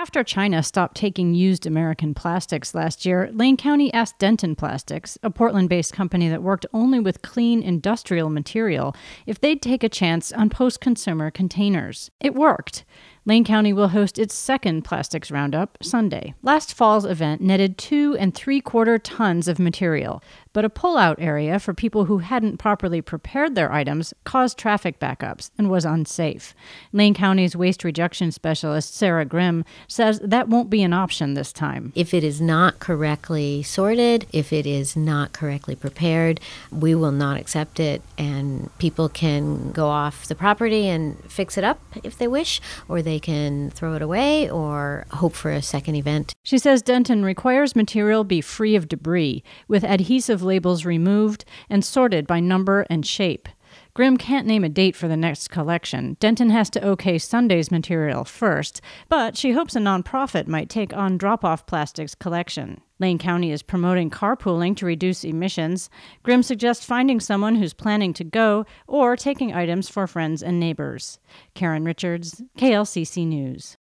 After China stopped taking used American plastics last year, Lane County asked Denton Plastics, a Portland-based company that worked only with clean industrial material, if they'd take a chance on post-consumer containers. It worked. Lane County will host its second plastics roundup Sunday. Last fall's event netted 2 3/4 tons of material, but a pull-out area for people who hadn't properly prepared their items caused traffic backups and was unsafe. Lane County's waste rejection specialist, Sarah Grimm, says that won't be an option this time. If it is not correctly sorted, if it is not correctly prepared, we will not accept it, and people can go off the property and fix it up if they wish, or they can throw it away or hope for a second event. She says Denton requires material be free of debris, with adhesive labels removed and sorted by number and shape. Grimm can't name a date for the next collection. Denton has to okay Sunday's material first, but she hopes a nonprofit might take on drop-off plastics collection. Lane County is promoting carpooling to reduce emissions. Grimm suggests finding someone who's planning to go or taking items for friends and neighbors. Karen Richards, KLCC News.